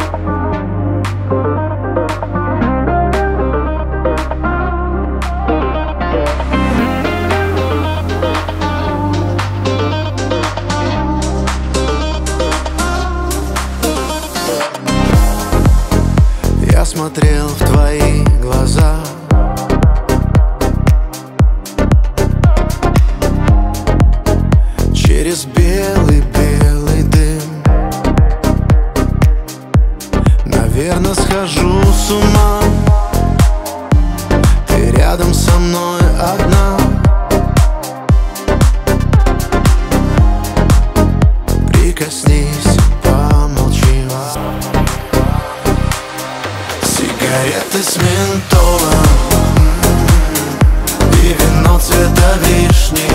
Я смотрел в твои глаза, через белый-белый дым. Наверно, схожу с ума, ты рядом со мной одна. Прикоснись, помолчи. Сигареты с ментолом и вино цвета вишни.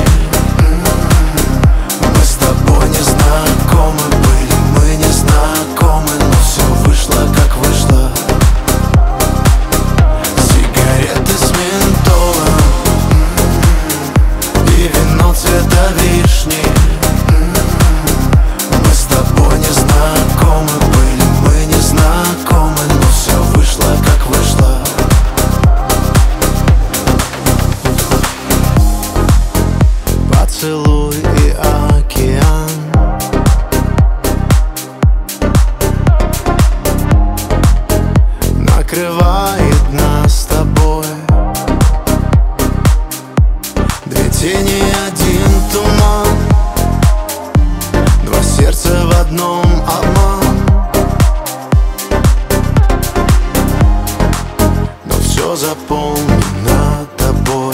Мы с тобой не знакомы были, мы не знакомы, но все вышло как вышло. Сигареты с ментолом и вино цвета вишни. Мы с тобой не знакомы были, мы не знакомы, но все вышло как вышло. Поцелуй и океан, накрывает нас с тобой. Две тени, один туман, два сердца в одном, обман. Но все заполнено тобой.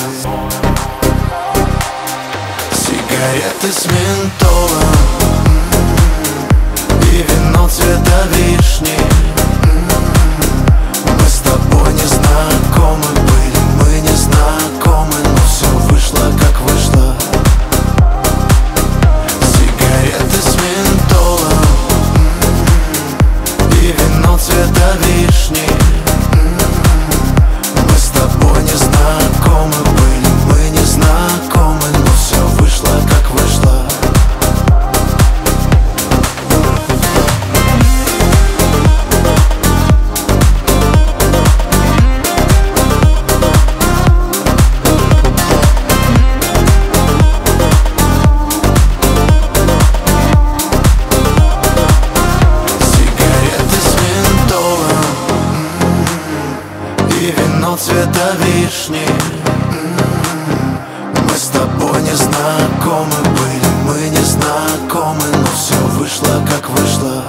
Сигареты с ментолом и вино цвета вишни. Мы с тобой не знакомы были, мы не знакомы, но все вышло как вышло. Сигареты с ментолом и вино цвета вишни. Мы с тобой не знакомы были, мы не знакомы, но все вышло как вышло. Сигареты с ментолом и вино цвета вишни. Мы с тобой не знакомы были, мы не знакомы, но все вышло как вышло.